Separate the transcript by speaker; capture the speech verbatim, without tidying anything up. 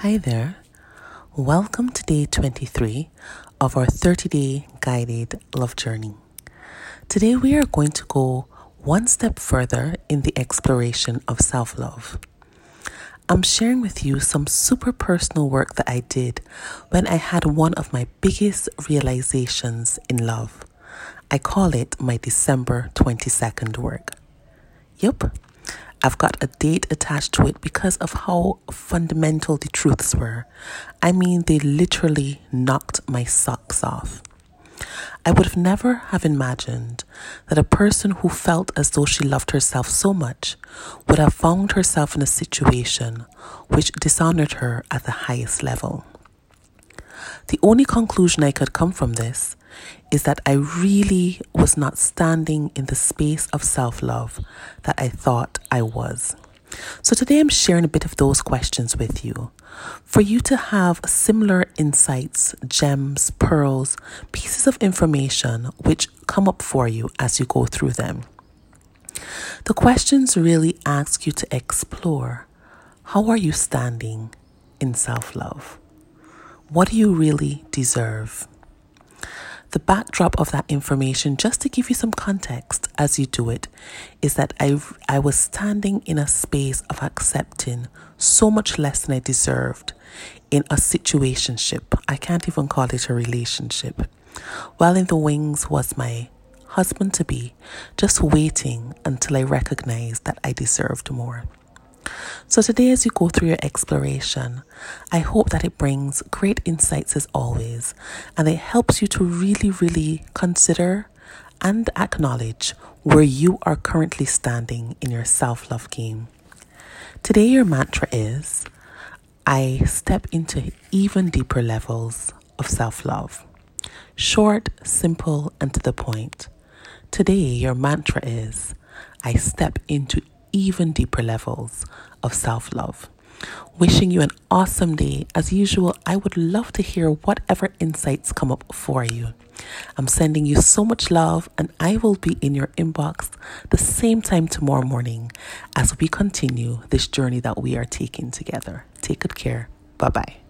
Speaker 1: Hi there. Welcome to day twenty-three of our thirty-day guided love journey. Today we are going to go one step further in the exploration of self-love. I'm sharing with you some super personal work that I did when I had one of my biggest realizations in love. I call it my December twenty-second work. Yup. I've got a date attached to it because of how fundamental the truths were. I mean, they literally knocked my socks off. I would have never have imagined that a person who felt as though she loved herself so much would have found herself in a situation which dishonored her at the highest level. The only conclusion I could come from this is that I really was not standing in the space of self-love that I thought I was. So today I'm sharing a bit of those questions with you for you to have similar insights, gems, pearls, pieces of information which come up for you as you go through them. The questions really ask you to explore: how are you standing in self-love? What do you really deserve? The backdrop of that information, just to give you some context as you do it, is that I, I was standing in a space of accepting so much less than I deserved in a situationship. I can't even call it a relationship. While in the wings was my husband-to-be, just waiting until I recognized that I deserved more. So today, as you go through your exploration, I hope that it brings great insights as always, and it helps you to really, really consider and acknowledge where you are currently standing in your self-love game. Today, your mantra is, I step into even deeper levels of self-love. Short, simple, and to the point. Today, your mantra is, I step into even deeper levels of self-love. Wishing you an awesome day. As usual, I would love to hear whatever insights come up for you. I'm sending you so much love, and I will be in your inbox the same time tomorrow morning as we continue this journey that we are taking together. Take good care. Bye-bye.